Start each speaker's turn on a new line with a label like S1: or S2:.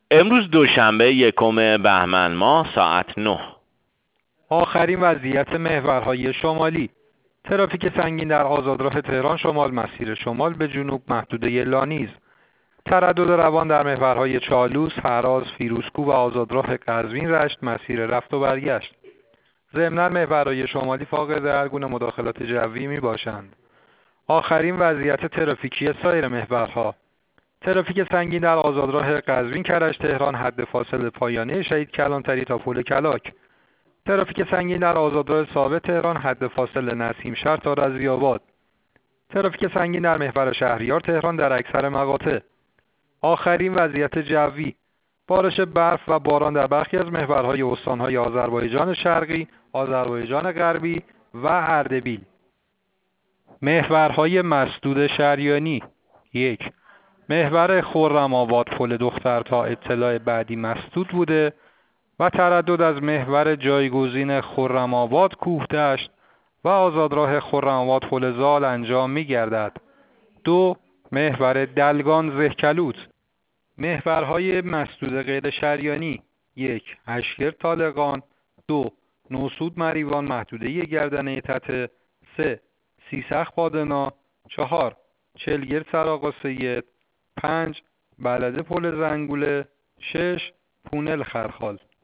S1: امروز دوشنبه 1 بهمن ساعت 9.
S2: آخرین وضعیت محورهای شمالی. ترافیک سنگین در آزادراه تهران شمال مسیر شمال به جنوب محدوده لانیز. تردد روان در محورهای چالوس، هراز، فیروزکوه و آزادراه قزوین رشت مسیر رفت و برگشت. ضمناً محورهای شمالی فاقد هر گونه مداخلات جوی می باشند. آخرین وضعیت ترافیکی سایر محورها. ترافیک سنگین در آزادراه قزوین کرج تهران حد فاصل پایانه شهید کلانتری تا پل کلاک. ترافیک سنگین در آزادراه ثابت تهران حد فاصل نسیم شهر تا رضوی‌آباد. ترافیک سنگین در محور شهریار تهران در اکثر مقاطع. آخرین وضعیت جوی. بارش برف و باران در برخی از محورهای استانهای آذربایجان شرقی، آذربایجان غربی و اردبیل. محورهای مسدود شریانی. 1. محور خرم‌آباد پل دختر تا اطلاع بعدی مسدود بوده و تردد از محور جایگزین خرم‌آباد کوهدشت و آزادراه خرم‌آباد پل زال انجام می‌گردد. 2. محور دلگان زهکلوت. محورهای مسدود غیر شریانی. 1. اشکر طالقان. 2. نوسود مریوان محدوده گردنه تته. 3. سیسخ پادنا. 4. چلگر سراغ سید. 5. بلده پل زنگوله. 6. پونل خرخال.